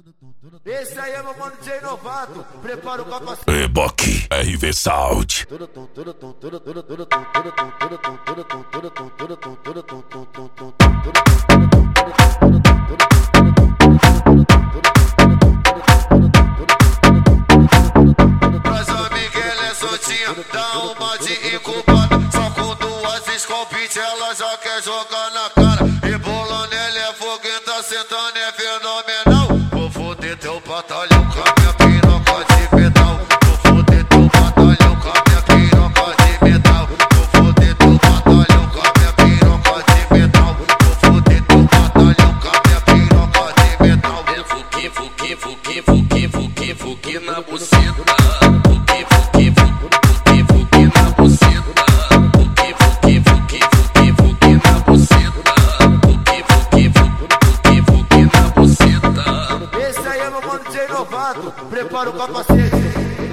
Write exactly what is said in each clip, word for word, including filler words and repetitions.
Esse aí é meu mano D J Novato, prepara o capacete. Reboque R V Sound. Traz a Miguel é soltinha, dá uma de incubada. Só com duas escopite ela já quer jogar na cara. Rebolando ele é fogueta, sentando é fenomenal. Vou foder teu batalhão com a minha piroca de metal. Vou foder teu batalhão com a minha piroca de metal. Vou foder teu batalhão com a minha piroca de metal. Vou foder teu batalhão com a minha piroca de metal. É fuque, fuque, fuque, fuque, fuque, fuque na buceta. Fuque, fuque, fuque, fuque na buceta. Fuque, fuque, fuque, fuque, fuque na buceta. Fuque, fuque, fuque, fuque na buceta. Esse aí é meu mano D J Novato, prepara o capacete.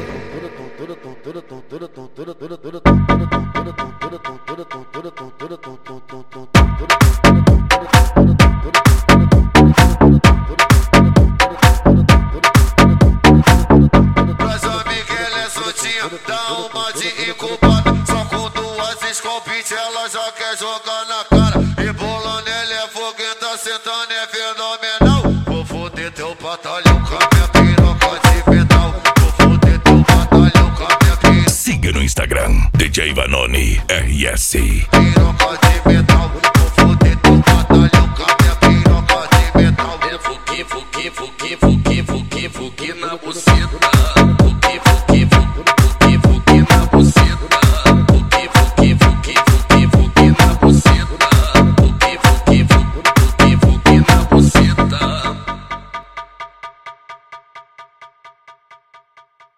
Traz a Miguel é soltinha, dá uma de incubada. Só com duas escopite ela já quer jogar na cara. Rebolando ele é fogueta, sentando é fenomenal. Vou foder teu batalhão com a minha piroca de metal. Vou foder teu batalhão com a minha piroca. Siga no Instagram D J Vanoni R S. Piroca de metal. Vou foder teu batalhão com a minha piroca de metal. É fuque, fuque, fuque, fuque, fuque, fuque na buceta.